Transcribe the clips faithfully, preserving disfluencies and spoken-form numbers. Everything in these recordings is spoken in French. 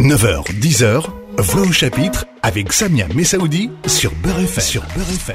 neuf heures, dix heures, Voix au chapitre avec Samia Messaoudi sur Beurre F M. Sur Beurre F M.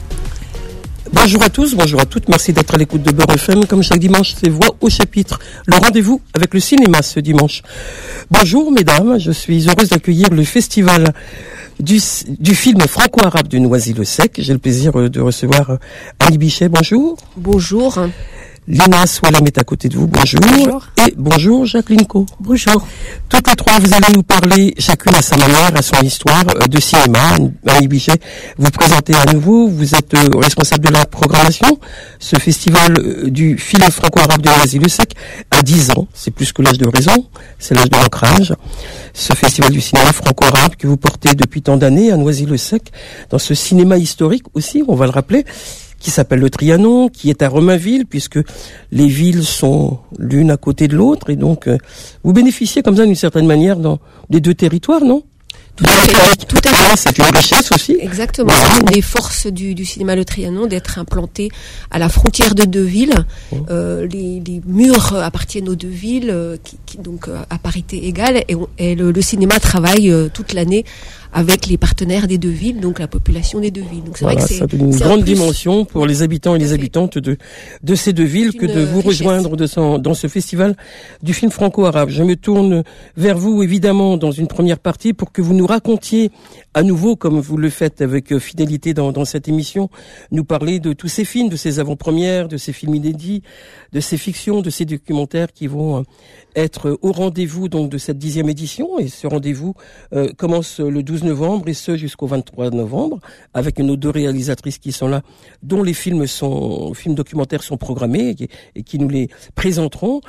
Bonjour à tous, bonjour à toutes, merci d'être à l'écoute de Beurre F M. Comme chaque dimanche, c'est Voix au chapitre, le rendez-vous avec le cinéma ce dimanche. Bonjour mesdames, je suis heureuse d'accueillir le festival du, du film franco-arabe de Noisy-le-Sec. J'ai le plaisir de recevoir Annie Bichet, bonjour. Bonjour. Lina Soualam est à côté de vous, bonjour. Bonjour. Et bonjour Jacqueline Co. Bonjour. Toutes les trois, vous allez nous parler, chacune à sa manière, à son histoire, de cinéma. Annie Bichet, vous présentez à nouveau, vous êtes responsable de la programmation. Ce festival du film franco-arabe de Noisy-le-Sec a dix ans, c'est plus que l'âge de raison, c'est l'âge de l'ancrage. Ce festival du cinéma franco-arabe que vous portez depuis tant d'années à Noisy-le-Sec, dans ce cinéma historique aussi, on va le rappeler, qui s'appelle le Trianon, qui est à Romainville, puisque les villes sont l'une à côté de l'autre, et donc euh, vous bénéficiez comme ça d'une certaine manière dans des deux territoires, non ? Tout à fait. Tout à fait. C'est une richesse aussi. Exactement. C'est une des forces du, du cinéma Le Trianon d'être implanté à la frontière de deux villes. Mmh. Euh, les, les murs appartiennent aux deux villes, euh, qui, qui, donc euh, à parité égale, et, on, et le, le cinéma travaille euh, toute l'année avec les partenaires des deux villes, donc la population des deux villes. Donc c'est voilà, vrai que c'est, ça a une c'est grande plus... dimension pour les habitants et les habitantes de de ces deux villes que de vous richesse. rejoindre de son, dans ce festival du film franco-arabe. Je me tourne vers vous évidemment dans une première partie pour que vous nous racontiez à nouveau, comme vous le faites avec fidélité dans, dans cette émission, nous parler de tous ces films, de ces avant-premières, de ces films inédits, de ces fictions, de ces documentaires qui vont être au rendez-vous donc de cette dixième édition. Et ce rendez-vous euh, commence le douze novembre et ce jusqu'au vingt-trois novembre avec nos deux réalisatrices qui sont là, dont les films sont films documentaires sont programmés et, et qui nous les présenteront.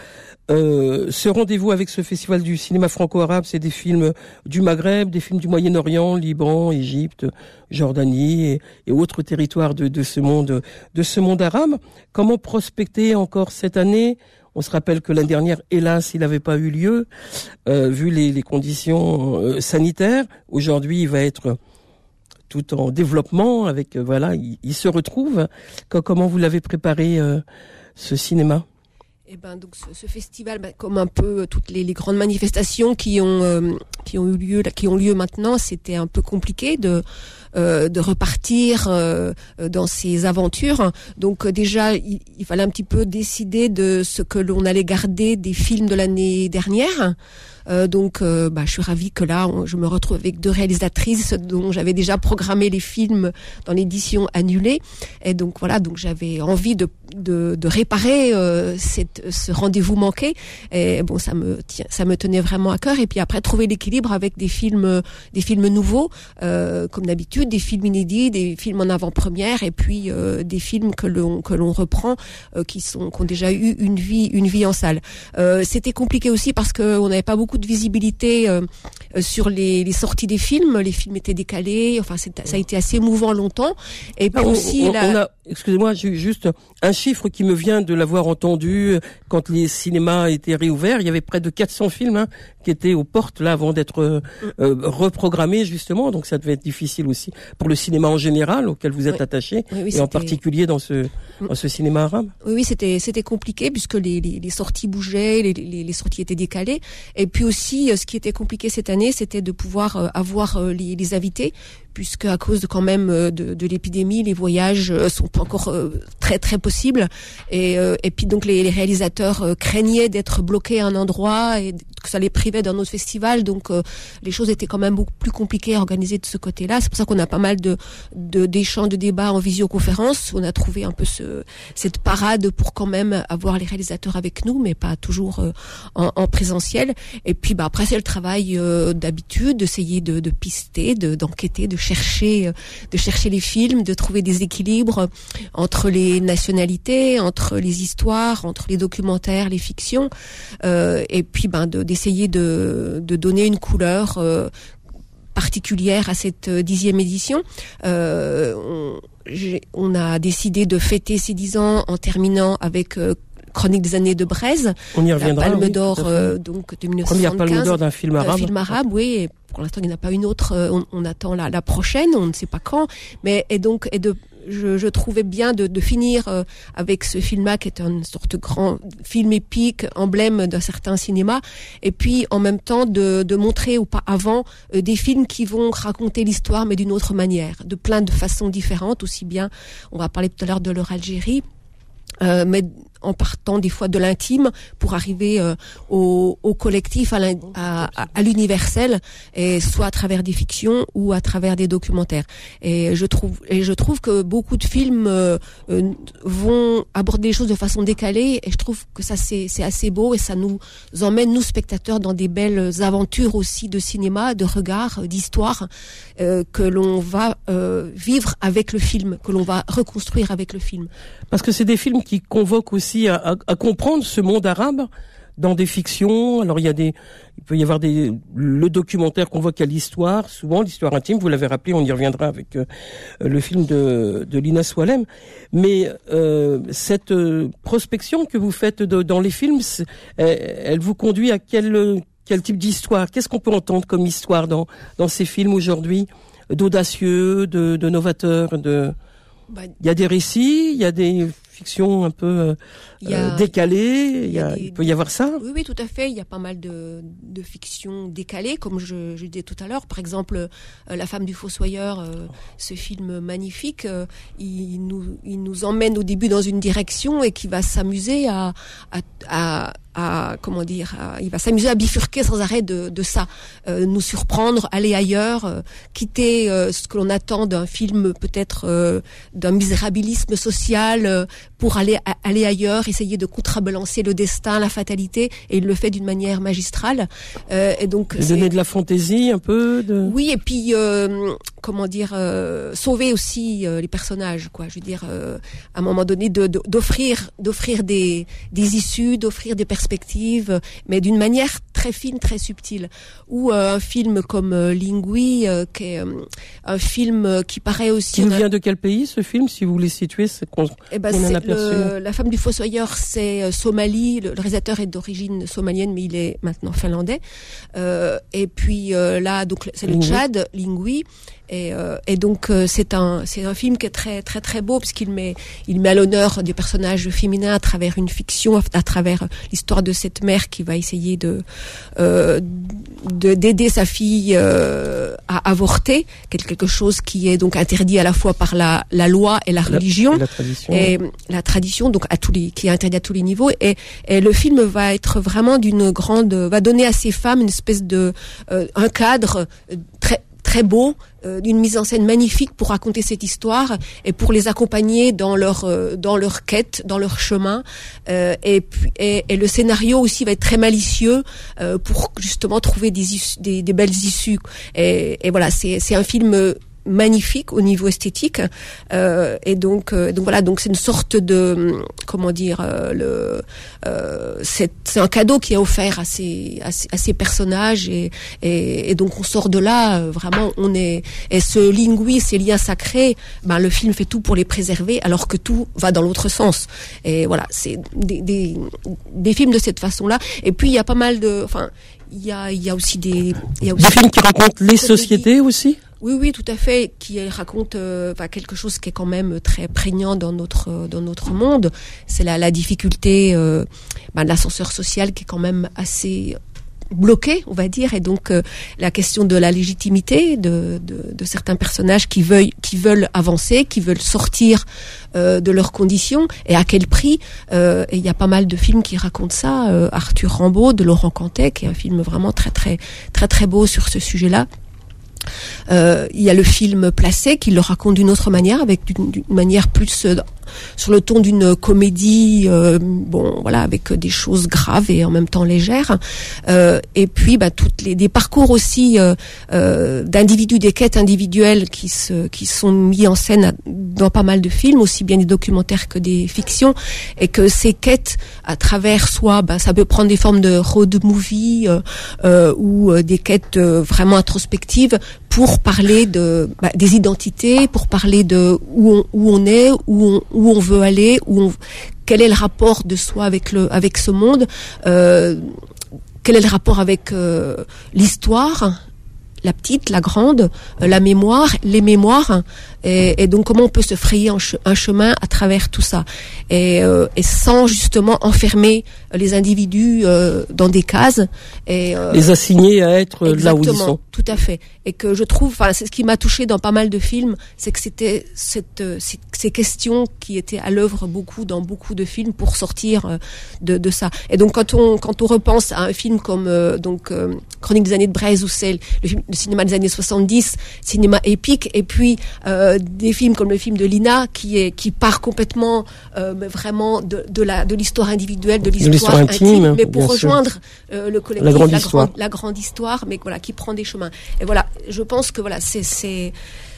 Euh, ce rendez-vous avec ce festival du cinéma franco-arabe, c'est des films du Maghreb, des films du Moyen-Orient, Liban, Égypte, Jordanie et, et autres territoires de, de ce monde de ce monde arabe. Comment prospecter encore cette année ? On se rappelle que l'année dernière, hélas, il n'avait pas eu lieu, euh, vu les, les conditions euh, sanitaires. Aujourd'hui, il va être tout en développement. Avec euh, voilà, il, il se retrouve. Comment vous l'avez préparé euh, ce cinéma ? Eh ben donc ce, ce festival, ben, comme un peu toutes les, les grandes manifestations qui ont euh, qui ont eu lieu, qui ont lieu maintenant, c'était un peu compliqué de euh, de repartir euh, dans ces aventures. Donc euh, déjà, il, il fallait un petit peu décider de ce que l'on allait garder des films de l'année dernière. Euh, donc, euh, bah, je suis ravie que là, on, je me retrouve avec deux réalisatrices dont j'avais déjà programmé les films dans l'édition annulée. Et donc voilà, donc j'avais envie de de, de réparer euh, cette, ce rendez-vous manqué. Et bon, ça me tient, ça me tenait vraiment à cœur. Et puis après, trouver l'équilibre avec des films, des films nouveaux, euh, comme d'habitude, des films inédits, des films en avant-première, et puis euh, des films que l'on que l'on reprend, euh, qui sont qui ont déjà eu une vie une vie en salle. Euh, c'était compliqué aussi parce que on n'avait pas beaucoup de visibilité euh, sur les, les sorties des films. Les films étaient décalés. Enfin, c'est, ça a été assez émouvant longtemps. Et puis on, aussi, on, la... on a, excusez-moi, j'ai juste un chiffre qui me vient de l'avoir entendu quand les cinémas étaient réouverts. Il y avait près de quatre cents films hein, qui étaient aux portes là avant d'être euh, euh, reprogrammés justement. Donc ça devait être difficile aussi pour le cinéma en général auquel vous êtes oui. attaché, oui, oui, et en particulier dans ce dans ce cinéma arabe. Oui, oui, c'était c'était compliqué puisque les les, les sorties bougeaient, les, les les sorties étaient décalées. Et puis aussi, ce qui était compliqué cette année, c'était de pouvoir avoir les, les invités, puisque à cause de quand même de, de l'épidémie, les voyages sont pas encore très très possibles. Et, et puis donc les, les réalisateurs craignaient d'être bloqués à un endroit et que ça les privait d'un autre festival. Donc les choses étaient quand même beaucoup plus compliquées à organiser de ce côté-là. C'est pour ça qu'on a pas mal de, de d'échanges, de débats en visioconférence. On a trouvé un peu ce, cette parade pour quand même avoir les réalisateurs avec nous, mais pas toujours en, en présentiel. Et puis bah après c'est le travail euh, d'habitude, d'essayer de, de pister, de, d'enquêter, de chercher, de chercher les films, de trouver des équilibres entre les nationalités, entre les histoires, entre les documentaires, les fictions, euh, et puis ben de, d'essayer de, de donner une couleur euh, particulière à cette dixième édition. Euh, on, on a décidé de fêter ces dix ans en terminant avec euh, Chronique des années de Braise. On y reviendra. La Palme oui, d'Or euh, donc de mille neuf cent soixante-quinze. Première Palme d'Or d'un film arabe. Un film arabe, oui. Et pour l'instant, il n'y en a pas une autre. On, on attend la, la prochaine. On ne sait pas quand. Mais et donc et de je, je trouvais bien de, de finir euh, avec ce film-là qui est une sorte de grand film épique, emblème d'un certain cinéma, et puis en même temps de, de montrer ou pas avant euh, des films qui vont raconter l'histoire mais d'une autre manière, de plein de façons différentes, aussi bien, on va parler tout à l'heure de leur Algérie, euh, mais en partant des fois de l'intime pour arriver euh, au, au collectif, à, à, à l'universel, et soit à travers des fictions ou à travers des documentaires. Et je trouve, et je trouve que beaucoup de films euh, euh, vont aborder les choses de façon décalée, et je trouve que ça c'est, c'est assez beau, et ça nous emmène, nous spectateurs, dans des belles aventures aussi de cinéma, de regard, d'histoire, euh, que l'on va euh, vivre avec le film, que l'on va reconstruire avec le film. Parce que c'est des films qui convoquent aussi À, à, à comprendre ce monde arabe dans des fictions. Alors il y a des, il peut y avoir des, le documentaire convoque à l'histoire, souvent l'histoire intime. Vous l'avez rappelé, on y reviendra avec euh, le film de, de Lina Soualem. Mais euh, cette euh, prospection que vous faites de, dans les films, elle, elle vous conduit à quel quel type d'histoire? Qu'est-ce qu'on peut entendre comme histoire dans dans ces films aujourd'hui, d'audacieux, de, de novateurs, de bah, il y a des récits, il y a des fictions un peu euh, il y a, décalées, il, y a, il, y a des, il peut y avoir ça. Oui, oui, tout à fait. Il y a pas mal de, de fictions décalées, comme je, je disais tout à l'heure. Par exemple, euh, La femme du fossoyeur, euh, ce film magnifique, euh, il nous, il nous emmène au début dans une direction et qui va s'amuser à, à, à à, comment dire, à, il va s'amuser à bifurquer sans arrêt de, de ça, euh, nous surprendre, aller ailleurs, euh, quitter euh, ce que l'on attend d'un film, peut-être euh, d'un misérabilisme social, euh, pour aller à, aller ailleurs, essayer de contrebalancer le destin, la fatalité, et il le fait d'une manière magistrale. Euh, et donc et donner de la fantaisie un peu. De... Oui, et puis euh, comment dire, euh, sauver aussi euh, les personnages, quoi. Je veux dire, euh, à un moment donné, de, de, d'offrir, d'offrir des, des issues, d'offrir des perspectives, mais d'une manière très fine, très subtile. Ou euh, un film comme euh, Lingui, euh, qui est euh, un film qui paraît aussi... Qui nous vient de quel pays, ce film, si vous voulez situer, c'est qu'on, eh ben, qu'on en c'est aperçu. Le, La femme du fossoyeur, c'est euh, Somalie. Le, le réalisateur est d'origine somalienne, mais il est maintenant finlandais. Euh, et puis euh, là, donc c'est le Lingui. Tchad, Lingui. Et, euh, et donc euh, c'est un c'est un film qui est très très très beau, puisqu'il met il met à l'honneur des personnages féminins à travers une fiction, à travers l'histoire de cette mère qui va essayer de euh, de d'aider sa fille euh, à avorter, quelque chose qui est donc interdit à la fois par la la loi et la, la religion et la tradition, et la tradition, donc à tous les qui est interdit à tous les niveaux. Et, et le film va être vraiment d'une grande, va donner à ces femmes une espèce de euh, un cadre très très beau, euh, d'une mise en scène magnifique pour raconter cette histoire et pour les accompagner dans leur euh, dans leur quête, dans leur chemin. Euh, et, puis, et, et le scénario aussi va être très malicieux euh, pour justement trouver des, issues, des des belles issues. Et, et voilà, c'est c'est un film magnifique au niveau esthétique, euh, et donc euh, donc voilà, donc c'est une sorte de, comment dire, euh, le euh, c'est c'est un cadeau qui est offert à ces à ces, à ces personnages, et, et et donc on sort de là euh, vraiment, on est, et ce Lingui, ces liens sacrés, ben le film fait tout pour les préserver, alors que tout va dans l'autre sens. Et voilà, c'est des des des films de cette façon-là. Et puis il y a pas mal de, enfin il y a il y a aussi des il y a aussi des films qui racontent les sociétés aussi. Oui, oui, tout à fait, qui raconte euh, enfin, quelque chose qui est quand même très prégnant dans notre dans notre monde. C'est la, la difficulté euh, ben, de l'ascenseur social, qui est quand même assez bloqué, on va dire, et donc euh, la question de la légitimité de, de, de certains personnages qui veulent qui veulent avancer, qui veulent sortir euh, de leurs conditions, et à quel prix. Euh, et il y a pas mal de films qui racontent ça. Euh, Arthur Rimbaud de Laurent Cantet, qui est un film vraiment très très très très beau sur ce sujet-là. Euh, il y a le film Placé, qui le raconte d'une autre manière, avec d'une, d'une manière plus euh, sur le ton d'une comédie, euh, bon voilà, avec des choses graves et en même temps légères. Euh, et puis bah, toutes les des parcours aussi euh, euh, d'individus, des quêtes individuelles qui se qui sont mis en scène dans pas mal de films, aussi bien des documentaires que des fictions, et que ces quêtes à travers soit bah, ça peut prendre des formes de road movie euh, euh, ou euh, des quêtes euh, vraiment introspectives, pour parler de bah, des identités, pour parler de où on, où on est, où on, où on veut aller, où on, quel est le rapport de soi avec le avec ce monde, euh, quel est le rapport avec euh, l'histoire, la petite, la grande, euh, la mémoire, les mémoires, et, et donc comment on peut se frayer un, che- un chemin à travers tout ça, et, euh, et sans justement enfermer les individus euh, dans des cases, et euh, les assigner à être là où ils sont. Tout à fait. Et que je trouve, enfin, c'est ce qui m'a touché dans pas mal de films, c'est que c'était cette, euh, ces, ces questions qui étaient à l'œuvre beaucoup dans beaucoup de films pour sortir euh, de, de ça. Et donc quand on quand on repense à un film comme euh, donc euh, Chronique des années de Braise, où c'est le, film, le cinéma des années soixante-dix, cinéma épique, et puis euh, des films comme le film de Lina qui est qui part complètement euh, vraiment de, de la de l'histoire individuelle, de l'histoire, de l'histoire intime, intime, mais pour rejoindre euh, le collectif, la grande, la, histoire. grande, la grande histoire, mais voilà, qui prend des chemins. Et voilà, je pense que voilà, c'est c'est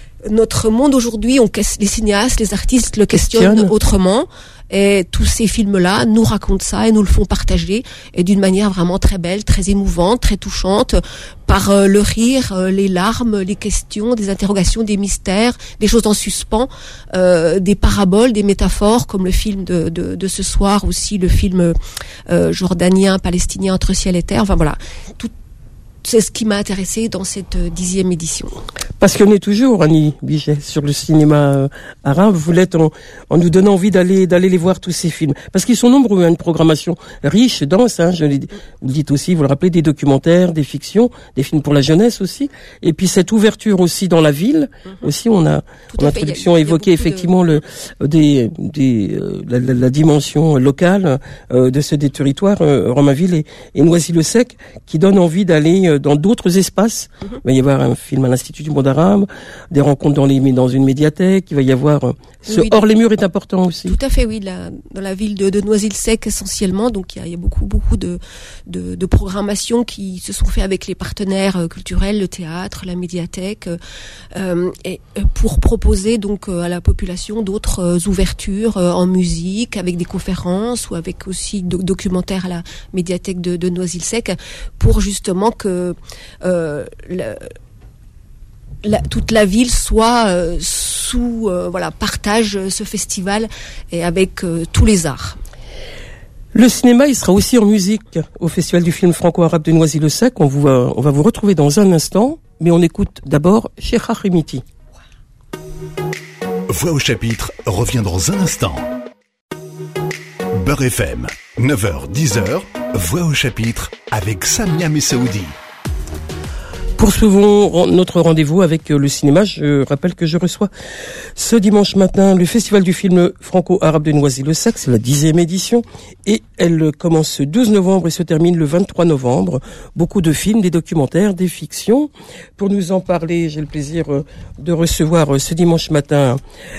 notre monde aujourd'hui. On les cinéastes, les artistes le questionnent Questionne. autrement. Et tous ces films-là nous racontent ça et nous le font partager, et d'une manière vraiment très belle, très émouvante, très touchante, par euh, le rire, euh, les larmes, les questions, des interrogations, des mystères, des choses en suspens, euh, des paraboles, des métaphores, comme le film de, de, de ce soir, aussi le film euh, jordanien, palestinien, Entre ciel et terre. Enfin voilà, tout. C'est ce qui m'a intéressé dans cette euh, dixième édition. Passionnée toujours, Annie Bichet, sur le cinéma euh, arabe. Vous l'êtes en, en nous donnant envie d'aller d'aller les voir, tous ces films. Parce qu'ils sont nombreux, hein, une programmation riche, dense. Hein, je l'ai, vous le dites aussi, vous le rappelez, des documentaires, des fictions, des films pour la jeunesse aussi. Et puis cette ouverture aussi dans la ville. Mm-hmm. Aussi, on a en introduction évoqué effectivement de... le des des euh, la, la, la dimension locale euh, de ce des territoires, euh, Romainville et, et Noisy-le-Sec, qui donne envie d'aller dans d'autres espaces. Mm-hmm. Il va y avoir un film à l'Institut du monde arabe, des rencontres dans, les, dans une médiathèque, il va y avoir... Ce oui, hors les murs est important aussi. Tout à fait, oui, la, dans la ville de, de Noisy-le-Sec essentiellement, donc il y a, il y a beaucoup, beaucoup de, de, de programmations qui se sont faites avec les partenaires culturels, le théâtre, la médiathèque, euh, et pour proposer donc à la population d'autres ouvertures euh, en musique, avec des conférences ou avec aussi do- documentaires à la médiathèque de, de Noisy-le-Sec, pour justement que Euh, la, la, toute la ville soit euh, sous euh, voilà partage ce festival et avec euh, tous les arts. Le cinéma, il sera aussi en musique au Festival du film franco-arabe de Noisy-le-Sec. On, vous va, on va vous retrouver dans un instant, mais on écoute d'abord Cheikha Rimiti. Voix au chapitre revient dans un instant. Beurre F M, neuf heures dix heures, Voix au chapitre avec Samia Messaoudi. Poursuivons notre rendez-vous avec le cinéma. Je rappelle que je reçois ce dimanche matin le Festival du film franco-arabe de Noisy-le-Sec. C'est la dixième édition et elle commence ce douze novembre et se termine le vingt-trois novembre. Beaucoup de films, des documentaires, des fictions. Pour nous en parler, j'ai le plaisir de recevoir ce dimanche matin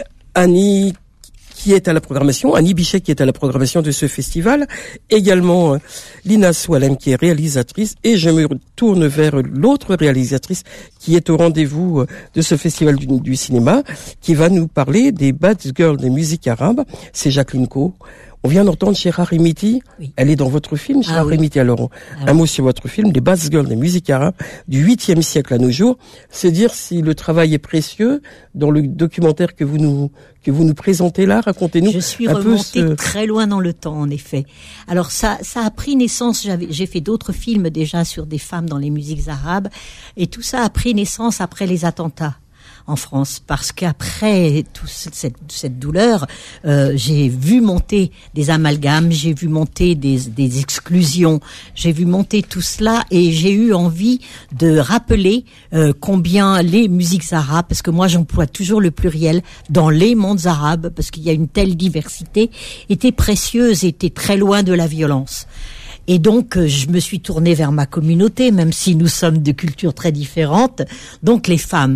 Annie qui est à la programmation, Annie Bichet qui est à la programmation de ce festival, également euh, Lina Soualem qui est réalisatrice, et je me tourne vers l'autre réalisatrice qui est au rendez-vous euh, de ce festival du, du cinéma, qui va nous parler des Bad Girls des musiques arabes, c'est Jacqueline Co. On vient d'entendre Cheikha Rimiti, oui. Elle est dans votre film, Cheikha ah, oui. Rimiti. Alors, ah, un oui. mot sur votre film, les Bad Girls des musiques arabes du huitième siècle à nos jours. C'est dire si le travail est précieux dans le documentaire que vous nous que vous nous présentez là. Racontez-nous. Je suis un remontée peu ce... très loin dans le temps, en effet. Alors ça, ça a pris naissance. J'avais, j'ai fait d'autres films déjà sur des femmes dans les musiques arabes, et tout ça a pris naissance après les attentats en France, parce qu'après toute cette, cette douleur, euh, j'ai vu monter des amalgames, j'ai vu monter des, des exclusions, j'ai vu monter tout cela, et j'ai eu envie de rappeler euh, combien les musiques arabes, parce que moi j'emploie toujours le pluriel, dans les mondes arabes, parce qu'il y a une telle diversité, étaient précieuses, étaient très loin de la violence. Et donc, je me suis tournée vers ma communauté, même si nous sommes de cultures très différentes, donc les femmes.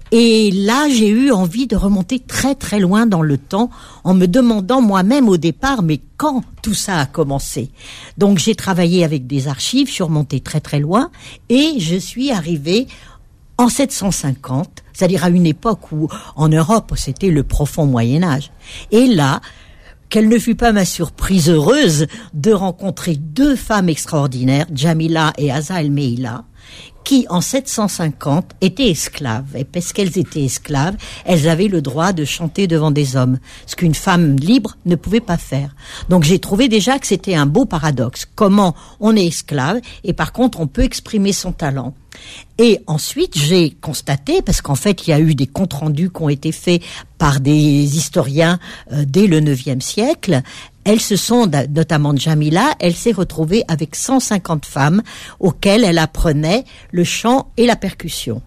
Et là, j'ai eu envie de remonter très très loin dans le temps, en me demandant moi-même au départ, mais quand tout ça a commencé? Donc, j'ai travaillé avec des archives, je suis remontée très très loin, et je suis arrivée en sept cent cinquante, c'est-à-dire à une époque où, en Europe, c'était le profond Moyen-Âge. Et là, quelle ne fut pas ma surprise heureuse de rencontrer deux femmes extraordinaires, Jamila et Asa El Meila, qui, en sept cent cinquante, étaient esclaves. Et parce qu'elles étaient esclaves, elles avaient le droit de chanter devant des hommes, ce qu'une femme libre ne pouvait pas faire. Donc j'ai trouvé déjà que c'était un beau paradoxe. Comment on est esclave et par contre on peut exprimer son talent. Et ensuite, j'ai constaté, parce qu'en fait, il y a eu des comptes rendus qui ont été faits par des historiens euh, dès le neuvième siècle. Elles se sont, notamment Jamila, elle s'est retrouvée avec cent cinquante femmes auxquelles elle apprenait le chant et la percussion.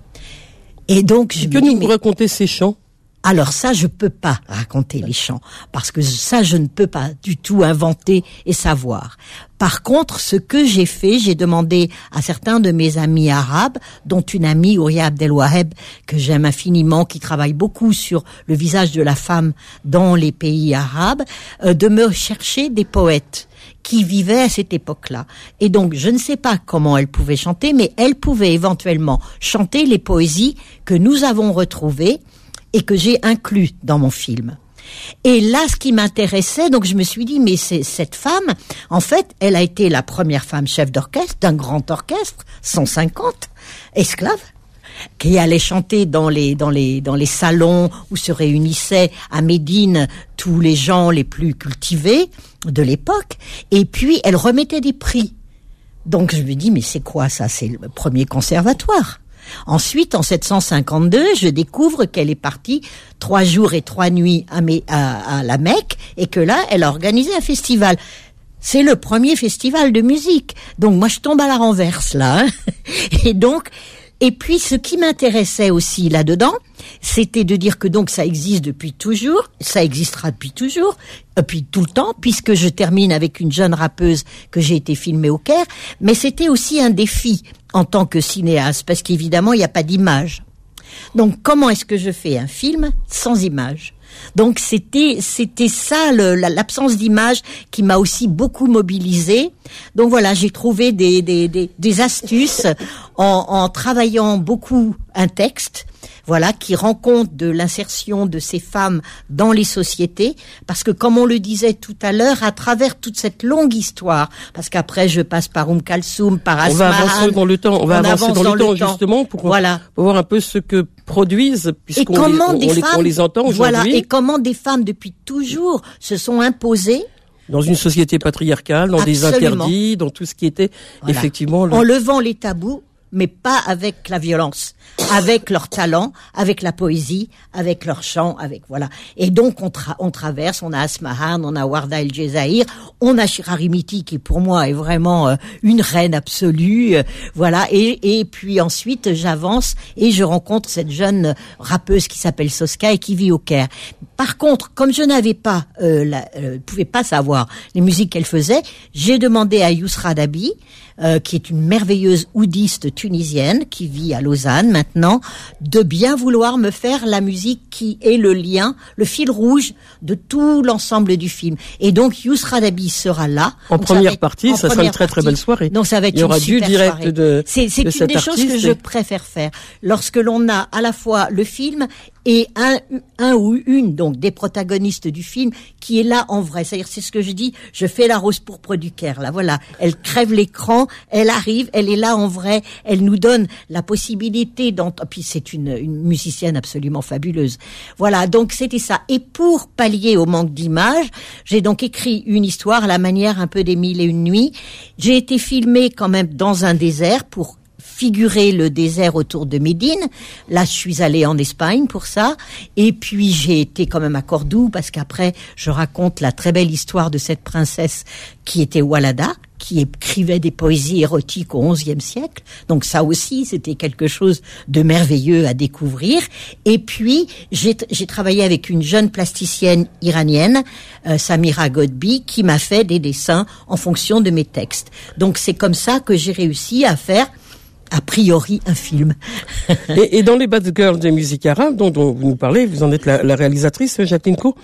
Et donc, je que me nous dis, vous mais... racontez ces chants? Alors ça, je peux pas raconter les chants, parce que ça, je ne peux pas du tout inventer et savoir. Par contre, ce que j'ai fait, j'ai demandé à certains de mes amis arabes, dont une amie, Ouria Abdelwaheb, que j'aime infiniment, qui travaille beaucoup sur le visage de la femme dans les pays arabes, euh, de me chercher des poètes qui vivaient à cette époque-là. Et donc, je ne sais pas comment elle pouvait chanter, mais elle pouvait éventuellement chanter les poésies que nous avons retrouvées et que j'ai inclus dans mon film. Et là, ce qui m'intéressait, donc je me suis dit, mais c'est cette femme, en fait, elle a été la première femme chef d'orchestre d'un grand orchestre, cent cinquante esclaves, qui allait chanter dans les dans les dans les salons où se réunissaient à Médine tous les gens les plus cultivés de l'époque. Et puis, elle remettait des prix. Donc je me dis, mais c'est quoi ça? C'est le premier conservatoire. Ensuite, en sept cent cinquante-deux, je découvre qu'elle est partie trois jours et trois nuits à, à, à la Mecque et que là, elle a organisé un festival. C'est le premier festival de musique. Donc moi, je tombe à la renverse là. Hein. Et donc, et puis ce qui m'intéressait aussi là-dedans, c'était de dire que donc ça existe depuis toujours, ça existera depuis toujours, depuis tout le temps, puisque je termine avec une jeune rappeuse que j'ai été filmée au Caire, mais c'était aussi un défi en tant que cinéaste, parce qu'évidemment, il n'y a pas d'image. Donc, comment est-ce que je fais un film sans image? Donc, c'était c'était ça, le, la, l'absence d'image qui m'a aussi beaucoup mobilisée. Donc voilà, j'ai trouvé des, des, des, des astuces en, en travaillant beaucoup un texte, voilà, qui rend compte de l'insertion de ces femmes dans les sociétés, parce que comme on le disait tout à l'heure, à travers toute cette longue histoire, parce qu'après je passe par Oum Kalsoum, par Asma, on va avancer dans le temps, on va on avancer dans, dans le, le temps, temps justement pour, voilà. pour voir un peu ce que produisent, puisqu'on les, on, les, femmes, on les entend aujourd'hui. Voilà, et comment des femmes depuis toujours se sont imposées dans une société patriarcale, dans Absolument. Des interdits, dans tout ce qui était voilà. effectivement le... en levant les tabous, mais pas avec la violence, avec leur talent, avec la poésie, avec leur chant, avec voilà. Et donc on, tra- on traverse, on a Asmahan, on a Warda El Jezaïr, on a Shira Rimiti qui pour moi est vraiment euh, une reine absolue, euh, voilà. Et, et puis ensuite j'avance et je rencontre cette jeune rappeuse qui s'appelle Soska et qui vit au Caire. Par contre, comme je n'avais pas, euh, la, euh, pouvais pas savoir les musiques qu'elle faisait, j'ai demandé à Yousra Dabi, Euh, qui est une merveilleuse oudiste tunisienne qui vit à Lausanne maintenant, de bien vouloir me faire la musique qui est le lien, le fil rouge de tout l'ensemble du film. Et donc Yousra Dabi sera là. En donc, première ça partie, en ça première sera une très partie. très belle soirée. Donc ça va être Il y aura une du super direct soirée. de C'est, c'est de une des choses que artiste. je préfère faire. Lorsque l'on a à la fois le film et un, un ou une, donc des protagonistes du film, qui est là en vrai. C'est-à-dire, c'est ce que je dis, je fais la rose pourpre du Caire, là, voilà. Elle crève l'écran, elle arrive, elle est là en vrai, elle nous donne la possibilité d'entendre, puis c'est une, une musicienne absolument fabuleuse. Voilà, donc c'était ça. Et pour pallier au manque d'image, j'ai donc écrit une histoire à la manière un peu des Mille et une nuits. J'ai été filmée quand même dans un désert pour figurer le désert autour de Médine. Là, je suis allée en Espagne pour ça. Et puis, j'ai été quand même à Cordoue parce qu'après, je raconte la très belle histoire de cette princesse qui était Walada, qui écrivait des poésies érotiques au onzième siècle. Donc ça aussi, c'était quelque chose de merveilleux à découvrir. Et puis, j'ai, j'ai travaillé avec une jeune plasticienne iranienne, euh, Samira Godbi, qui m'a fait des dessins en fonction de mes textes. Donc c'est comme ça que j'ai réussi à faire a priori un film. et, et dans les Bad Girls des musiques arabes, dont, dont vous nous parlez, vous en êtes la, la réalisatrice, Jacqueline Coe,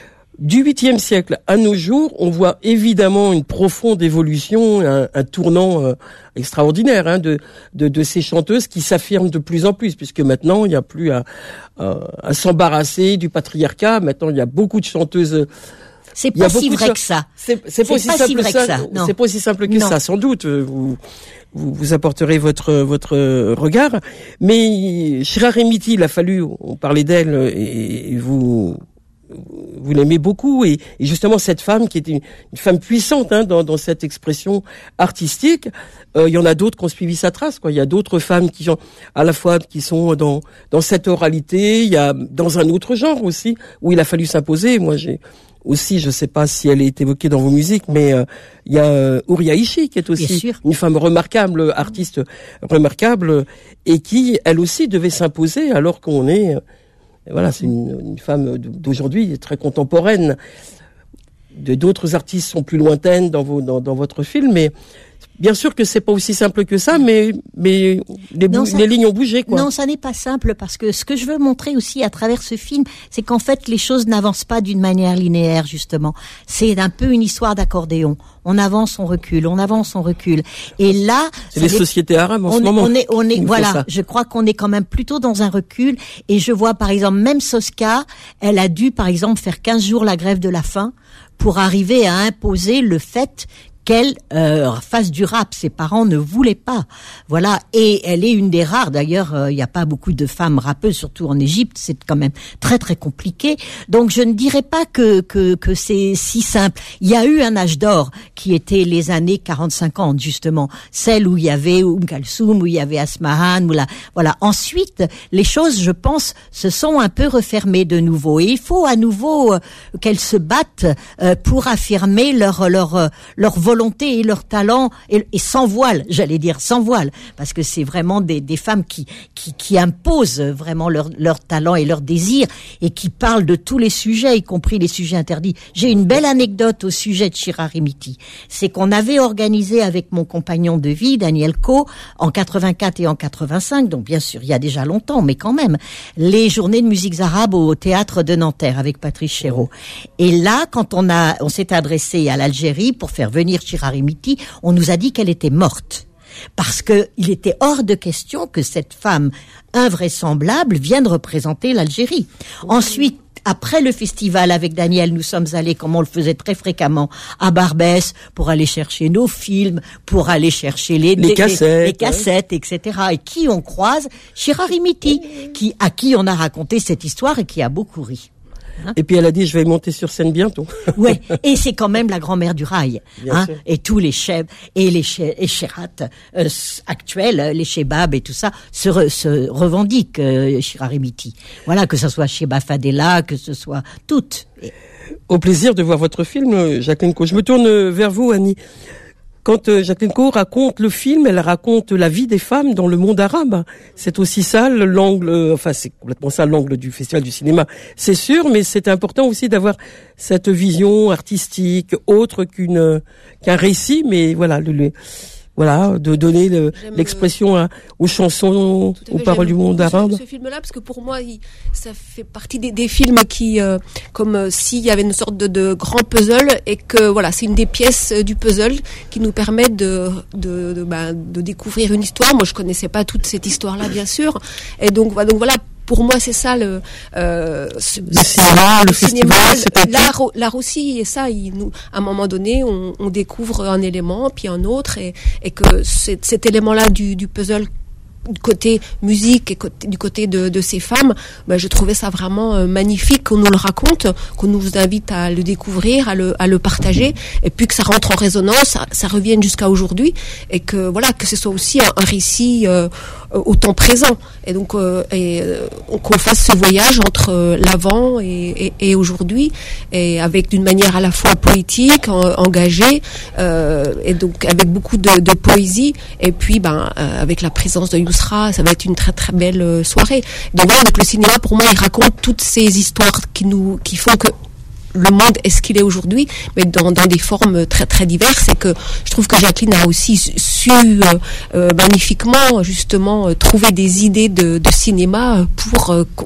du huitième siècle à nos jours, on voit évidemment une profonde évolution, un, un tournant euh, extraordinaire hein, de, de, de ces chanteuses qui s'affirment de plus en plus, puisque maintenant il n'y a plus à, à, à s'embarrasser du patriarcat. Maintenant il y a beaucoup de chanteuses C'est pas si vrai que ça. C'est, c'est pas aussi simple que ça. C'est pas aussi simple que ça, sans doute. Vous, vous, vous apporterez votre, votre regard. Mais Chirag Remiti, il a fallu, on parlait d'elle, et vous, vous l'aimez beaucoup, et, et justement cette femme qui est une, une femme puissante hein, dans, dans cette expression artistique. Euh, il y en a d'autres qui ont suivi sa trace, quoi. Il y a d'autres femmes qui ont, à la fois qui sont dans dans cette oralité, il y a dans un autre genre aussi où il a fallu s'imposer. Moi, j'ai aussi, je sais pas si elle est évoquée dans vos musiques, mais euh, il y a euh, Uriah Ishii qui est aussi une femme remarquable, artiste remarquable, et qui elle aussi devait s'imposer alors qu'on est voilà, c'est une, une femme d'aujourd'hui très contemporaine. De d'autres artistes sont plus lointaines dans vos dans, dans votre film, mais bien sûr que c'est pas aussi simple que ça, mais mais les, non, bou- ça, les lignes ont bougé, quoi. Non, ça n'est pas simple, parce que ce que je veux montrer aussi à travers ce film, c'est qu'en fait les choses n'avancent pas d'une manière linéaire, justement. C'est un peu une histoire d'accordéon. On avance, on recule, on avance, on recule. Et là, c'est les est, sociétés arabes en on ce est, moment. On est, on est, voilà. Je crois qu'on est quand même plutôt dans un recul. Et je vois, par exemple, même Soska, elle a dû, par exemple, faire quinze jours la grève de la faim pour arriver à imposer le fait qu'elle euh, fasse du rap. Ses parents ne voulaient pas. Voilà. Et elle est une des rares. D'ailleurs, il euh, n'y a pas beaucoup de femmes rappeuses, surtout en Égypte. C'est quand même très très compliqué. Donc, je ne dirais pas que que que c'est si simple. Il y a eu un âge d'or qui était les années quarante cinquante, justement, celle où il y avait Oum Kalsoum, où il y avait Asmahan, où la voilà. Ensuite, les choses, je pense, se sont un peu refermées de nouveau. Et il faut à nouveau euh, qu'elles se battent euh, pour affirmer leur leur euh, leur volonté volonté et leur talent, et, et sans voile, j'allais dire sans voile, parce que c'est vraiment des, des femmes qui, qui, qui imposent vraiment leur, leur talent et leur désir, et qui parlent de tous les sujets, y compris les sujets interdits. J'ai une belle anecdote au sujet de Chirag Remiti. C'est qu'on avait organisé avec mon compagnon de vie, Daniel Coe, en quatre-vingt-quatre et en quatre-vingt-cinq, donc bien sûr il y a déjà longtemps, mais quand même, les journées de musiques arabes au théâtre de Nanterre avec Patrice Chéreau. Et là, quand on a, on s'est adressé à l'Algérie pour faire venir Chirag Remiti, on nous a dit qu'elle était morte. Parce que il était hors de question que cette femme invraisemblable vienne représenter l'Algérie. Ensuite, après le festival avec Daniel, nous sommes allés, comme on le faisait très fréquemment, à Barbès pour aller chercher nos films, pour aller chercher les, les, les cassettes, les, les cassettes, ouais. et cetera. Et qui on croise? Chirag Remiti, qui, à qui on a raconté cette histoire et qui a beaucoup ri. Hein? Et puis elle a dit, je vais monter sur scène bientôt. Ouais, et c'est quand même la grand-mère du rail, hein, et tous les chefs et les chérat euh, actuels, les chebab et tout ça se, re, se revendiquent euh, Chirag Remiti. Voilà, que ce soit Sheba Fadela, que ce soit toutes. Et... Au plaisir de voir votre film, Jacqueline Coe. Je me tourne vers vous, Annie. Quand euh, Jacqueline Coe raconte le film, elle raconte la vie des femmes dans le monde arabe. C'est aussi ça l'angle, enfin c'est complètement ça l'angle du Festival du cinéma, c'est sûr, mais c'est important aussi d'avoir cette vision artistique autre qu'une qu'un récit, mais voilà, le, le voilà, de donner le, l'expression à, aux chansons, aux paroles du monde arabe. Ce, ce film-là, parce que pour moi, il, ça fait partie des, des films qui, euh, comme euh, s'il y avait une sorte de, de grand puzzle, et que voilà, c'est une des pièces du puzzle qui nous permet de de de, bah, de découvrir une histoire. Moi, je connaissais pas toute cette histoire-là, bien sûr, et donc, bah, donc voilà. Pour moi, c'est ça le, euh, ce, le cinéma, le, le cinéma, festival, l'art, l'art aussi. Et ça, il nous, à un moment donné, on, on découvre un élément, puis un autre, et, et que cet, cet élément-là du, du puzzle, du côté musique et côté, du côté de, de ces femmes, ben, je trouvais ça vraiment euh, magnifique qu'on nous le raconte, qu'on nous invite à le découvrir, à le, à le partager, et puis que ça rentre en résonance, ça, ça revienne jusqu'à aujourd'hui, et que voilà, que ce soit aussi un, un récit euh, au temps présent, et donc euh, et, euh, qu'on fasse ce voyage entre euh, l'avant et, et, et aujourd'hui, et avec d'une manière à la fois poétique, en, engagée, euh, et donc avec beaucoup de, de poésie, et puis ben euh, avec la présence de Yousra, ça va être une très très belle soirée. Donc voilà, donc le cinéma pour moi il raconte toutes ces histoires qui nous qui font que le monde est ce qu'il est aujourd'hui, mais dans, dans des formes très très diverses, et que je trouve que Jacqueline a aussi su euh, euh, magnifiquement justement euh, trouver des idées de, de cinéma pour euh, créer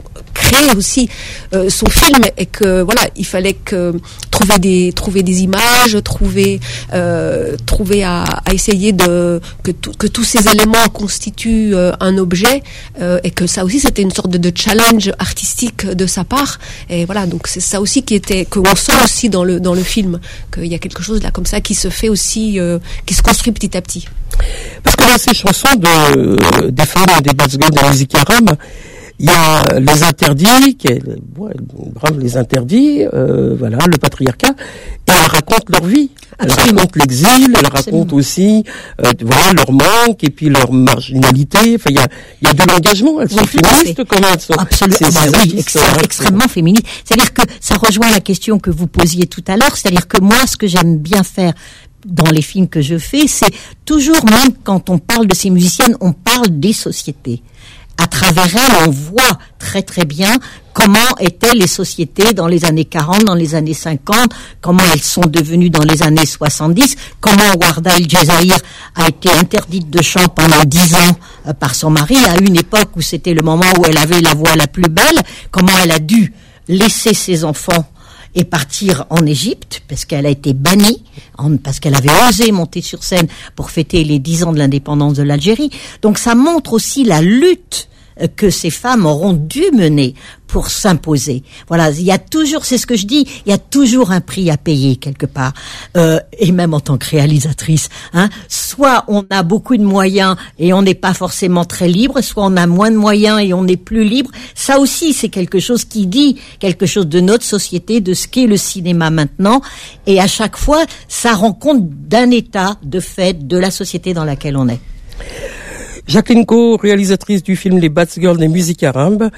créer aussi euh, son film, et que voilà, il fallait que trouver des trouver des images, trouver euh, trouver à, à essayer de que tout, que tous ces éléments constituent euh, un objet, euh, et que ça aussi c'était une sorte de, de challenge artistique de sa part. Et voilà, donc c'est ça aussi qui était que on sent aussi dans le dans le film, qu'il y a quelque chose là comme ça qui se fait aussi, euh, qui se construit petit à petit. Parce que dans ces chansons de, des femmes des Basques de la musique arabe, il y a les interdits, qui est, bon, brave les interdits, euh, voilà, le patriarcat, et elles racontent leur vie. Elles racontent l'exil, elles racontent aussi, euh, voilà, leur manque et puis leur marginalité. Enfin, il y a, il y a de l'engagement. Elles sont oui, féministes, quand même. Elles sont, absolument, c'est, c'est, bah, oui, extré- hein, extrêmement féministes. C'est-à-dire que ça rejoint la question que vous posiez tout à l'heure. C'est-à-dire que moi, ce que j'aime bien faire dans les films que je fais, c'est toujours, même quand on parle de ces musiciennes, on parle des sociétés. À travers elles, on voit très très bien comment étaient les sociétés dans les années quarante, dans les années cinquante, comment elles sont devenues dans les années soixante-dix, comment Warda El Jazair a été interdite de chant pendant dix ans euh, par son mari, à une époque où c'était le moment où elle avait la voix la plus belle, comment elle a dû laisser ses enfants et partir en Égypte, parce qu'elle a été bannie, en, parce qu'elle avait osé monter sur scène pour fêter les dix ans de l'indépendance de l'Algérie. Donc ça montre aussi la lutte que ces femmes auront dû mener pour s'imposer. Voilà, il y a toujours, c'est ce que je dis, il y a toujours un prix à payer quelque part. Euh, et même en tant que réalisatrice, hein, soit on a beaucoup de moyens et on n'est pas forcément très libre, soit on a moins de moyens et on est plus libre. Ça aussi, c'est quelque chose qui dit quelque chose de notre société, de ce qu'est le cinéma maintenant. Et à chaque fois, ça rend compte d'un état de fait de la société dans laquelle on est. Jacqueline Coe, réalisatrice du film Les Bad Girls des musiques arabes.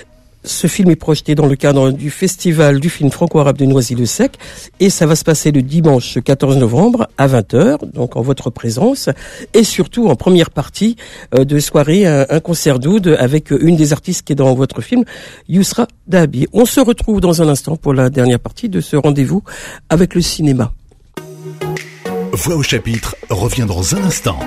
Ce film est projeté dans le cadre du festival du film franco-arabe de Noisy-le-Sec, et ça va se passer le dimanche quatorze novembre à vingt heures, donc en votre présence, et surtout en première partie euh, de soirée, un, un concert d'oud avec une des artistes qui est dans votre film, Yousra Dahabi. On se retrouve dans un instant pour la dernière partie de ce rendez-vous avec le cinéma. Voix au chapitre revient dans un instant.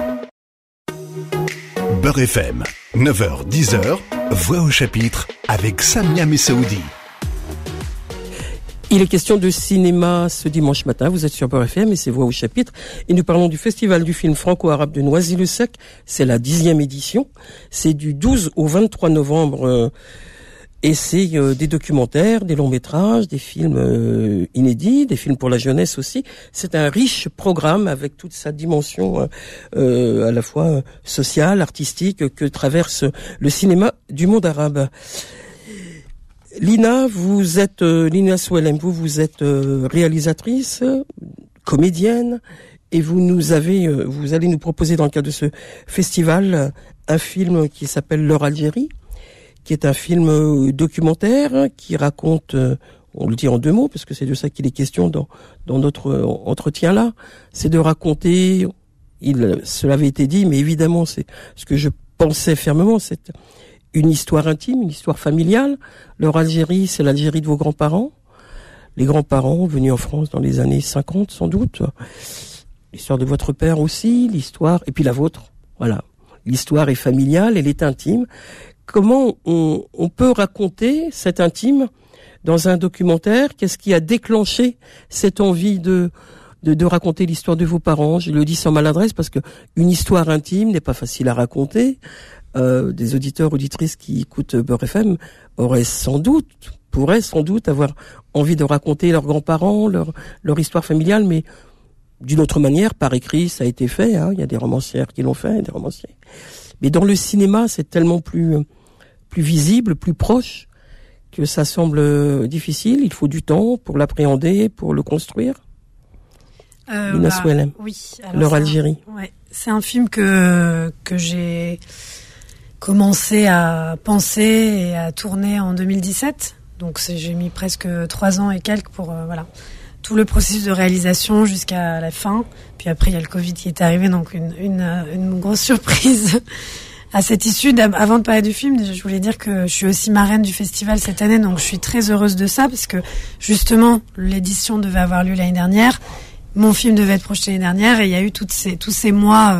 Beurre F M, neuf heures dix heures, Voix au chapitre avec Samia Messaoudi. Il est question de cinéma ce dimanche matin. Vous êtes sur Beurre F M et c'est Voix au chapitre. Et nous parlons du festival du film franco-arabe de Noisy-le-Sec. C'est la dixième édition. C'est du douze au vingt-trois novembre. Euh, et c'est euh, des documentaires, des longs métrages, des films euh, inédits, des films pour la jeunesse aussi. C'est un riche programme avec toute sa dimension euh, euh, à la fois euh, sociale, artistique, que traverse le cinéma du monde arabe. Lina, vous êtes euh, Lina Souelem, vous vous êtes euh, réalisatrice, comédienne, et vous nous avez, euh, vous allez nous proposer dans le cadre de ce festival euh, un film qui s'appelle Leur Algérie, qui est un film euh, documentaire qui raconte, euh, on le dit en deux mots parce que c'est de ça qu'il est question dans dans notre euh, entretien là, c'est de raconter. Il, cela avait été dit, mais évidemment c'est ce que je pensais fermement, c'est une histoire intime, une histoire familiale. Leur Algérie, c'est l'Algérie de vos grands-parents. Les grands-parents venus en France dans les années cinquante, sans doute. L'histoire de votre père aussi, l'histoire, et puis la vôtre. Voilà. L'histoire est familiale, elle est intime. Comment on, on peut raconter cette intime dans un documentaire? Qu'est-ce qui a déclenché cette envie de, de, de raconter l'histoire de vos parents? Je le dis sans maladresse parce que une histoire intime n'est pas facile à raconter. Euh, des auditeurs, auditrices qui écoutent Beurre F M auraient sans doute, pourraient sans doute avoir envie de raconter leurs grands-parents, leur, leur histoire familiale, mais d'une autre manière, par écrit, ça a été fait, hein. Il y a des romancières qui l'ont fait, des romanciers. Mais dans le cinéma, c'est tellement plus, plus visible, plus proche, que ça semble difficile. Il faut du temps pour l'appréhender, pour le construire. Euh, Lina bah, Souelem, oui. Leur Algérie. Un, ouais, c'est un film que que j'ai commencé à penser et à tourner en deux mille dix-sept. Donc c'est, j'ai mis presque trois ans et quelques pour euh, voilà tout le processus de réalisation jusqu'à la fin. Puis après il y a le Covid qui est arrivé, donc une une, une grosse surprise à cette issue. Avant de parler du film, je voulais dire que je suis aussi marraine du festival cette année, donc je suis très heureuse de ça parce que justement l'édition devait avoir lieu l'année dernière. Mon film devait être projeté l'année dernière et il y a eu toutes ces, tous ces mois euh,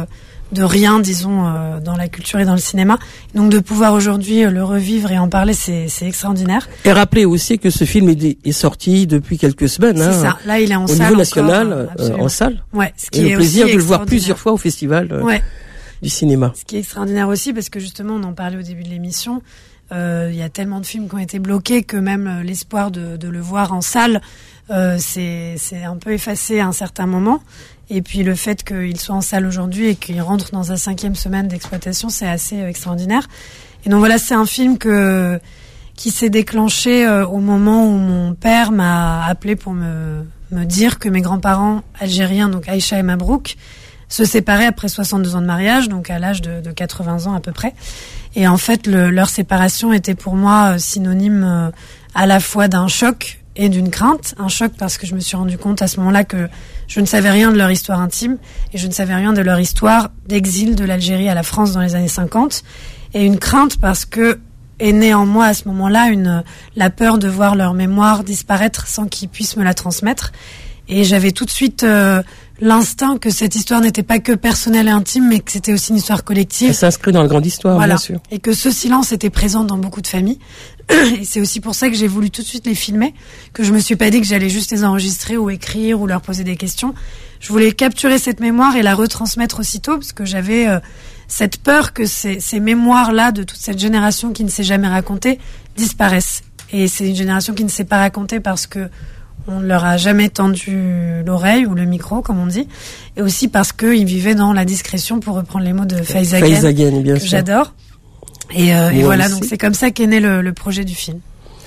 de rien, disons, euh, dans la culture et dans le cinéma. Donc de pouvoir aujourd'hui euh, le revivre et en parler, c'est, c'est extraordinaire. Et rappelez aussi que ce film est, est sorti depuis quelques semaines. C'est hein, ça. Là, il est en au salle niveau national, encore, euh, en salle. Ouais. Ce qui et est le plaisir aussi de le voir plusieurs fois au festival euh, ouais. du cinéma. Ce qui est extraordinaire aussi, parce que justement, on en parlait au début de l'émission. Il euh, y a tellement de films qui ont été bloqués que même euh, l'espoir de, de le voir en salle, euh, c'est, c'est un peu effacé à un certain moment. Et puis le fait qu'il soit en salle aujourd'hui et qu'il rentre dans sa cinquième semaine d'exploitation, c'est assez euh, extraordinaire. Et donc voilà, c'est un film que qui s'est déclenché euh, au moment où mon père m'a appelé pour me me dire que mes grands-parents algériens, donc Aïcha et Mabrouk, se séparaient après soixante-deux ans de mariage, donc à l'âge de, de quatre-vingts ans à peu près. Et en fait, le, leur séparation était pour moi euh, synonyme euh, à la fois d'un choc et d'une crainte. Un choc parce que je me suis rendu compte à ce moment-là que je ne savais rien de leur histoire intime et je ne savais rien de leur histoire d'exil de l'Algérie à la France dans les années cinquante. Et une crainte parce que est née en moi à ce moment-là une la peur de voir leur mémoire disparaître sans qu'ils puissent me la transmettre. Et j'avais tout de suite euh, l'instinct que cette histoire n'était pas que personnelle et intime, mais que c'était aussi une histoire collective. Ça s'inscrit dans la grande histoire, voilà. bien sûr. Et que ce silence était présent dans beaucoup de familles. Et c'est aussi pour ça que j'ai voulu tout de suite les filmer, que je me suis pas dit que j'allais juste les enregistrer ou écrire ou leur poser des questions. Je voulais capturer cette mémoire et la retransmettre aussitôt, parce que j'avais euh, cette peur que ces, ces mémoires-là de toute cette génération qui ne s'est jamais racontée disparaissent. Et c'est une génération qui ne s'est pas racontée parce que on ne leur a jamais tendu l'oreille ou le micro, comme on dit, et aussi parce qu'ils vivaient dans la discrétion, pour reprendre les mots de Faiz Agen, Faiz Agen, bien que sûr. j'adore. Et, euh, et voilà, aussi. donc c'est comme ça qu'est né le, le projet du film.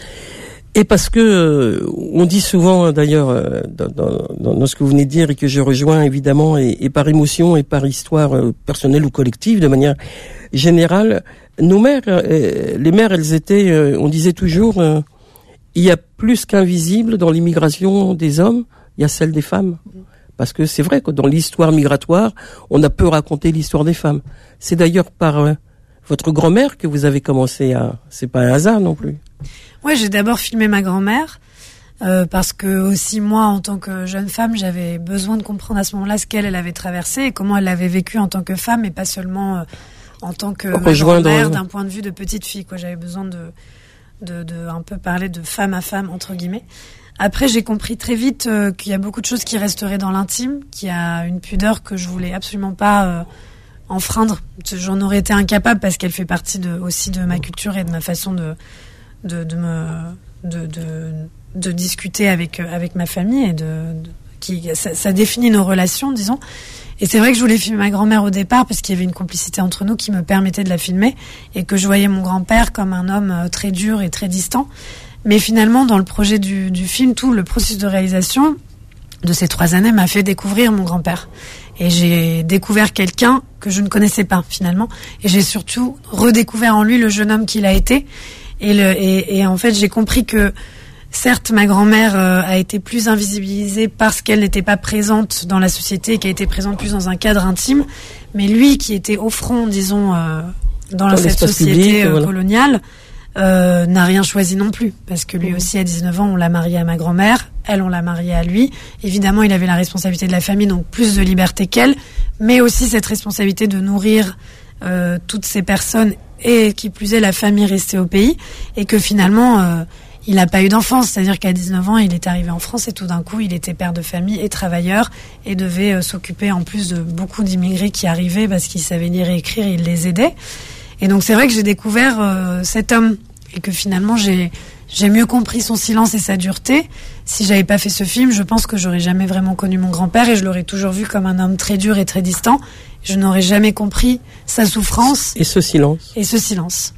Et parce que euh, on dit souvent, hein, d'ailleurs, euh, dans, dans, dans ce que vous venez de dire, et que je rejoins évidemment, et, et par émotion et par histoire euh, personnelle ou collective, de manière générale, nos mères, euh, les mères, elles étaient, euh, on disait toujours, euh, il y a plus qu'invisible dans l'immigration des hommes, il y a celle des femmes. Parce que c'est vrai que dans l'histoire migratoire, on a peu raconté l'histoire des femmes. C'est d'ailleurs par euh, votre grand-mère que vous avez commencé à... C'est pas un hasard non plus. Ouais, j'ai d'abord filmé ma grand-mère, euh, parce que aussi moi, en tant que jeune femme, j'avais besoin de comprendre à ce moment-là ce qu'elle elle avait traversé et comment elle l'avait vécu en tant que femme et pas seulement euh, en tant que ma grand-mère d'un point de vue de petite fille, quoi. J'avais besoin de, de, de un peu parler de femme à femme, entre guillemets. Après, j'ai compris très vite euh, qu'il y a beaucoup de choses qui resteraient dans l'intime, qu'il y a une pudeur que je voulais absolument pas euh, enfreindre. J'en aurais été incapable parce qu'elle fait partie de, aussi de ma culture et de ma façon de de de me de de, de discuter avec avec ma famille et de, de qui ça, ça définit nos relations, disons. Et c'est vrai que je voulais filmer ma grand-mère au départ parce qu'il y avait une complicité entre nous qui me permettait de la filmer et que je voyais mon grand-père comme un homme très dur et très distant. Mais finalement, dans le projet du, du film, tout le processus de réalisation de ces trois années m'a fait découvrir mon grand-père. Et j'ai découvert quelqu'un que je ne connaissais pas, finalement. Et j'ai surtout redécouvert en lui le jeune homme qu'il a été. Et, le, et, et en fait, j'ai compris que, certes, ma grand-mère euh, a été plus invisibilisée parce qu'elle n'était pas présente dans la société et qu'elle était présente plus dans un cadre intime. Mais lui, qui était au front, disons, euh, dans, dans cette société public, euh, voilà. coloniale, Euh, n'a rien choisi non plus, parce que lui aussi à dix-neuf ans on l'a marié à ma grand-mère, elle on l'a marié à lui. Évidemment il avait la responsabilité de la famille, donc plus de liberté qu'elle, mais aussi cette responsabilité de nourrir euh, toutes ces personnes et qui plus est la famille restée au pays, et que finalement euh, il n'a pas eu d'enfance, c'est-à-dire qu'à dix-neuf ans il est arrivé en France et tout d'un coup il était père de famille et travailleur et devait euh, s'occuper en plus de beaucoup d'immigrés qui arrivaient parce qu'il savait lire et écrire et il les aidait. Et donc c'est vrai que j'ai découvert euh, cet homme et que finalement j'ai j'ai mieux compris son silence et sa dureté. Si j'avais pas fait ce film, je pense que j'aurais jamais vraiment connu mon grand-père et je l'aurais toujours vu comme un homme très dur et très distant. Je n'aurais jamais compris sa souffrance et ce silence. Et ce silence.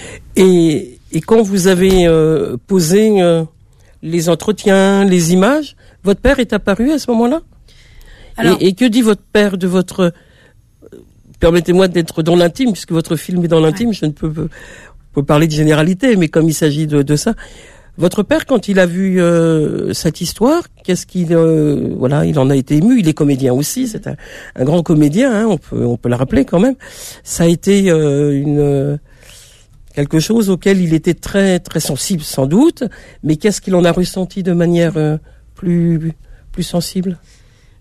Et et quand vous avez euh, posé euh, les entretiens, les images, votre père est apparu à ce moment-là. Alors, et, et que dit votre père de votre Permettez-moi d'être dans l'intime, puisque votre film est dans l'intime, ouais. Je ne peux, peux parler de généralité, mais comme il s'agit de, de ça, votre père, quand il a vu euh, cette histoire, qu'est-ce qu'il, euh, voilà, il en a été ému. Il est comédien aussi, c'est un, un grand comédien, hein, on peut, on peut le rappeler quand même. Ça a été euh, une quelque chose auquel il était très, très sensible, sans doute. Mais qu'est-ce qu'il en a ressenti de manière euh, plus, plus sensible?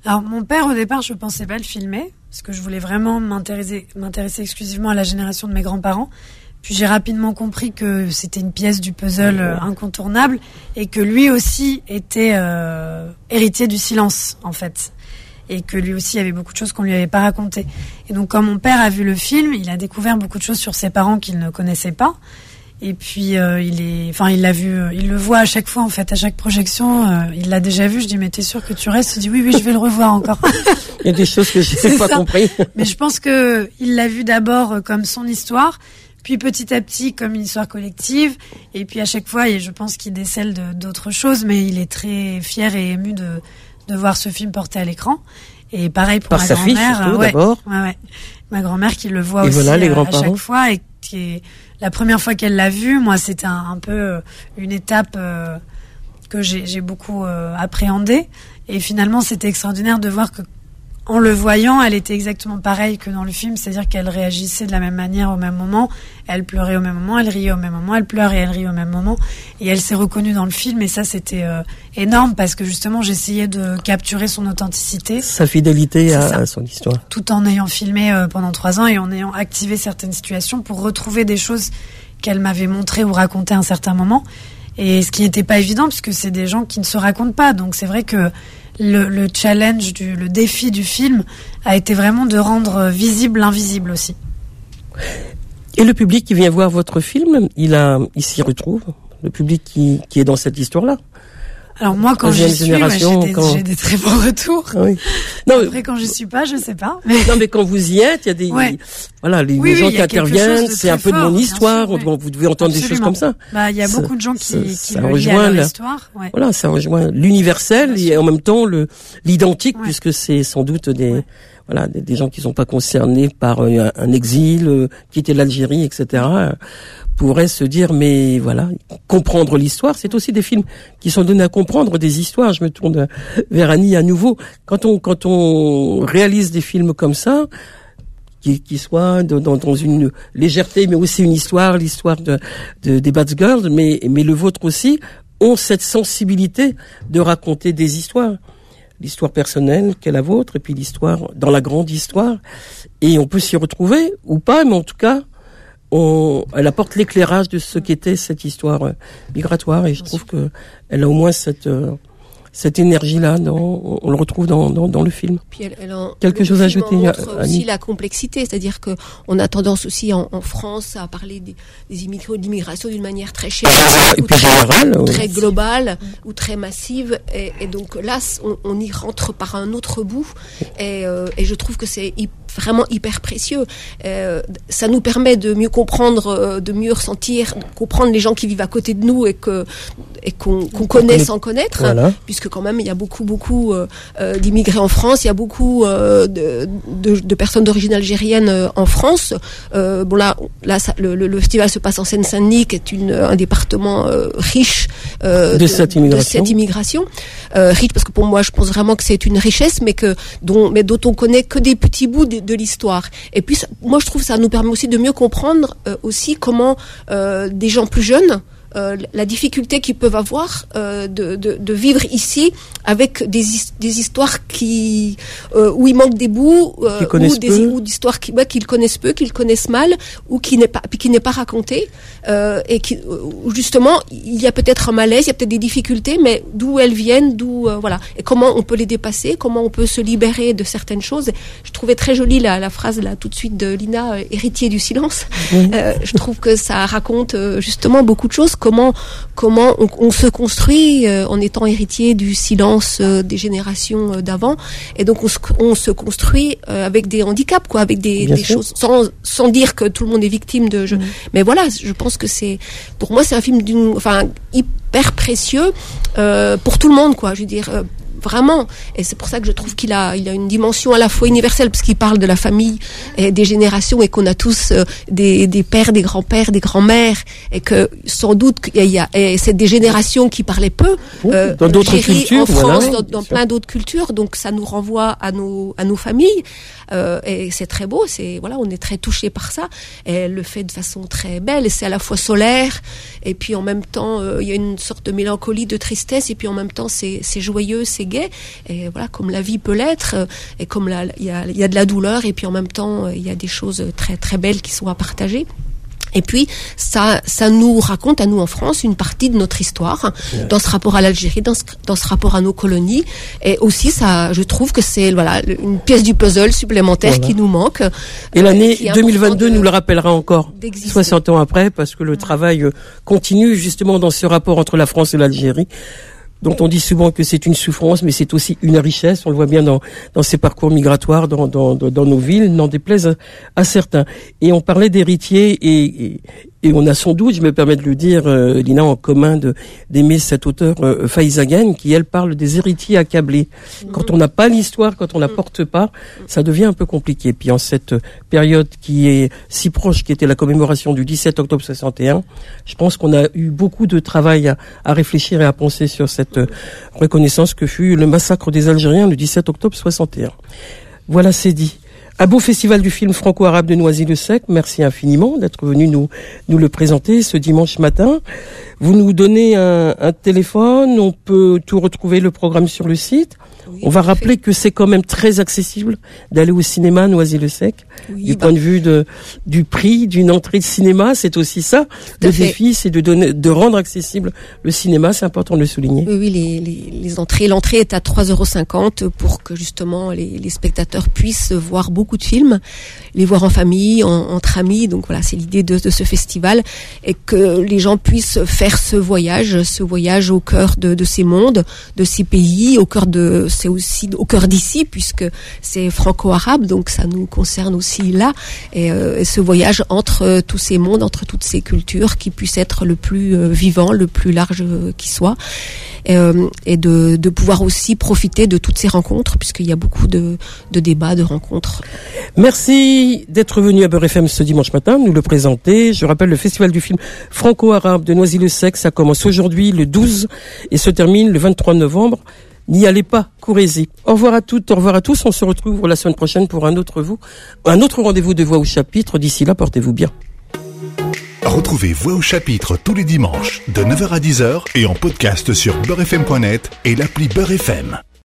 Alors mon père au départ je pensais pas le filmer parce que je voulais vraiment m'intéresser, m'intéresser exclusivement à la génération de mes grands-parents. Puis j'ai rapidement compris que c'était une pièce du puzzle euh, incontournable et que lui aussi était euh, héritier du silence en fait. Et que lui aussi, il y avait beaucoup de choses qu'on lui avait pas racontées. Et donc, quand mon père a vu le film, il a découvert beaucoup de choses sur ses parents qu'il ne connaissait pas. Et puis, euh, il est, enfin, il l'a vu, il le voit à chaque fois, en fait, à chaque projection, euh, il l'a déjà vu. Je dis, mais t'es sûr que tu restes? Il dit, oui, oui, je vais le revoir encore. Il y a des choses que j'ai pas ça. compris. Mais je pense que il l'a vu d'abord comme son histoire, puis petit à petit comme une histoire collective. Et puis à chaque fois, et je pense qu'il décèle de, d'autres choses, mais il est très fier et ému de, de voir ce film porté à l'écran. Et pareil pour Par ma sa grand-mère. fille, surtout, ouais, d'abord. Ouais, ouais. Ma grand-mère qui le voit et aussi voilà, les euh, à chaque fois. Et qui est, la première fois qu'elle l'a vu, moi, c'était un, un peu euh, une étape euh, que j'ai, j'ai beaucoup euh, appréhendée. Et finalement, c'était extraordinaire de voir que, en le voyant, elle était exactement pareille que dans le film, c'est-à-dire qu'elle réagissait de la même manière au même moment, elle pleurait au même moment, elle riait au même moment, elle pleure et elle rit au même moment, et elle s'est reconnue dans le film, et ça c'était euh, énorme, parce que justement j'essayais de capturer son authenticité. Sa fidélité à, à son histoire. Tout en ayant filmé euh, pendant trois ans, et en ayant activé certaines situations pour retrouver des choses qu'elle m'avait montrées ou racontées à un certain moment, et ce qui n'était pas évident, puisque c'est des gens qui ne se racontent pas, donc c'est vrai que Le, le challenge, du, le défi du film a été vraiment de rendre visible l'invisible aussi. Et le public qui vient voir votre film, il, a, il s'y retrouve? Le public qui, qui est dans cette histoire-là? Alors moi, quand j'y suis, ouais, j'ai, des, quand... j'ai des très bons retours. Ah oui. Non, après, quand j'y suis pas, je sais pas. Mais... Non, mais quand vous y êtes, il y a des, ouais. voilà, les, oui, les gens oui, qui interviennent, c'est un peu fort, de mon histoire. Sûr, oui. Vous devez entendre Absolument. Des choses comme ça. Bah, il y a beaucoup de gens qui, ça, qui ça le rejoint à leur histoire. Ouais. Voilà, ça rejoint l'universel et en même temps le l'identique, ouais. puisque c'est sans doute des, ouais. voilà, des, des gens qui sont pas concernés par un, un exil, euh, quitter l'Algérie, et cetera pourraient se dire, mais voilà, comprendre l'histoire, c'est aussi des films qui sont donnés à comprendre des histoires. Je me tourne vers Annie à nouveau. Quand on, quand on réalise des films comme ça, qui, qui soient dans, dans une légèreté, mais aussi une histoire, l'histoire de, de des Bad Girls, mais, mais le vôtre aussi, ont cette sensibilité de raconter des histoires. L'histoire personnelle qu'est la vôtre, et puis l'histoire dans la grande histoire. Et on peut s'y retrouver, ou pas, mais en tout cas, On, elle apporte l'éclairage de ce qu'était cette histoire euh, migratoire, et je trouve que elle a au moins cette euh, cette énergie-là. Dans, on le retrouve dans dans, dans le film. Puis elle, elle en, quelque chose à ajouter? Montre aussi la complexité, c'est-à-dire que on a tendance aussi en, en France à parler des, des immigrés, de l'immigration d'une manière très chère, et puis générale, très, très globale ou très massive, et, et donc là on, on y rentre par un autre bout, et, euh, et je trouve que c'est hyper vraiment hyper précieux. Euh, ça nous permet de mieux comprendre, euh, de mieux ressentir, de comprendre les gens qui vivent à côté de nous et que et qu'on, qu'on connaît sans connaître, voilà. hein, puisque quand même il y a beaucoup beaucoup euh, euh, d'immigrés en France, il y a beaucoup euh, de, de, de personnes d'origine algérienne euh, en France. Euh, bon là, là ça, le, le, le festival se passe en Seine-Saint-Denis, qui est une, un département euh, riche euh, de, de cette immigration. De cette immigration. Euh, riche parce que pour moi, je pense vraiment que c'est une richesse, mais que dont mais dont on connaît que des petits bouts de, de l'histoire. Et puis, ça, moi, je trouve que ça nous permet aussi de mieux comprendre euh, aussi comment euh, des gens plus jeunes, euh, la difficulté qu'ils peuvent avoir euh, de, de, de vivre ici avec des, des histoires qui euh, où il manque des bouts, euh, ou des ou d'histoires qui, bah, qu'ils connaissent peu, qu'ils connaissent mal, ou qui n'est pas qui n'est pas racontée, euh, et qui justement il y a peut-être un malaise, il y a peut-être des difficultés, mais d'où elles viennent, d'où euh, voilà, et comment on peut les dépasser, comment on peut se libérer de certaines choses. Je trouvais très jolie la, la phrase là tout de suite de Lina, euh, héritier du silence. Mmh. Euh, je trouve que ça raconte euh, justement beaucoup de choses. Comment comment on, on se construit euh, en étant héritier du silence euh, des générations euh, d'avant, et donc on se, on se construit euh, avec des handicaps, quoi, avec des, des choses, sans sans dire que tout le monde est victime de. Je, mmh. Mais voilà, je pense que c'est pour moi c'est un film d'une, enfin hyper précieux euh, pour tout le monde, quoi. Je veux dire. Euh, Vraiment, et c'est pour ça que je trouve qu'il a, il a une dimension à la fois universelle, parce qu'il parle de la famille et des générations, et qu'on a tous euh, des, des pères, des grands-pères, des grands-mères, et que sans doute il y a, et c'est des générations qui parlaient peu euh, dans d'autres cultures, en France, voilà, dans, dans plein d'autres cultures, donc ça nous renvoie à nos, à nos familles, euh, et c'est très beau, c'est voilà, on est très touché par ça, et elle le fait de façon très belle, et c'est à la fois solaire, et puis en même temps euh, il y a une sorte de mélancolie, de tristesse, et puis en même temps c'est, c'est joyeux, c'est gay, et voilà, comme la vie peut l'être, et comme il y a, y a de la douleur, et puis en même temps, il y a des choses très très belles qui sont à partager. Et puis ça, ça nous raconte à nous en France une partie de notre histoire, ouais. dans ce rapport à l'Algérie, dans ce, dans ce rapport à nos colonies, et aussi ça, je trouve que c'est voilà une pièce du puzzle supplémentaire voilà. qui nous manque. Et l'année deux mille vingt-deux de, nous le rappellera encore, soixante ans après, parce que le ouais. travail continue justement dans ce rapport entre la France et l'Algérie, dont on dit souvent que c'est une souffrance, mais c'est aussi une richesse. On le voit bien dans, dans ces parcours migratoires, dans, dans, dans nos villes, n'en déplaise à, à certains. Et on parlait d'héritiers, et, et, et on a sans doute, je me permets de le dire, euh, Lina, en commun de, d'aimer cet auteur euh, Faiza Gagne, qui, elle, parle des héritiers accablés. Mmh. Quand on n'a pas l'histoire, quand on la porte pas, ça devient un peu compliqué. Puis en cette période qui est si proche, qui était la commémoration du dix-sept octobre soixante et un, je pense qu'on a eu beaucoup de travail à, à réfléchir et à penser sur cette reconnaissance que fut le massacre des Algériens le dix-sept octobre soixante et un. Voilà, c'est dit. Un beau festival du film franco-arabe de Noisy-le-Sec. Merci infiniment d'être venu nous nous le présenter ce dimanche matin. Vous nous donnez un, un téléphone, on peut tout retrouver le programme sur le site. Oui, on va rappeler fait. que c'est quand même très accessible d'aller au cinéma Noisy-le-Sec. Oui, du bah. point de vue de du prix d'une entrée de cinéma, c'est aussi ça. Tout le défi, c'est de donner, de rendre accessible le cinéma. C'est important de le souligner. Oui, oui les, les, les entrées. L'entrée est à trois euros cinquante pour que justement les, les spectateurs puissent voir beaucoup de films, les voir en famille, en, entre amis. Donc voilà, c'est l'idée de, de ce festival, et que les gens puissent faire ce voyage, ce voyage au cœur de, de ces mondes, de ces pays, au cœur de, c'est aussi au cœur d'ici, puisque c'est franco-arabe, donc ça nous concerne aussi là, et, euh, et ce voyage entre euh, tous ces mondes, entre toutes ces cultures, qui puisse être le plus euh, vivant, le plus large euh, qui soit, et, euh, et de, de pouvoir aussi profiter de toutes ces rencontres, puisqu'il y a beaucoup de, de débats, de rencontres. Merci d'être venu à Beurre F M ce dimanche matin, nous le présenter. Je rappelle le festival du film franco-arabe de Noisy-le-Sec, ça commence aujourd'hui le douze et se termine le vingt-trois novembre. N'y allez pas, courez-y. Au revoir à toutes, au revoir à tous. On se retrouve la semaine prochaine pour un autre vous, un autre rendez-vous de Voix au chapitre. D'ici là, portez-vous bien. Retrouvez Voix au chapitre tous les dimanches de neuf heures à dix heures et en podcast sur beurre f m point net et l'appli Beurre F M.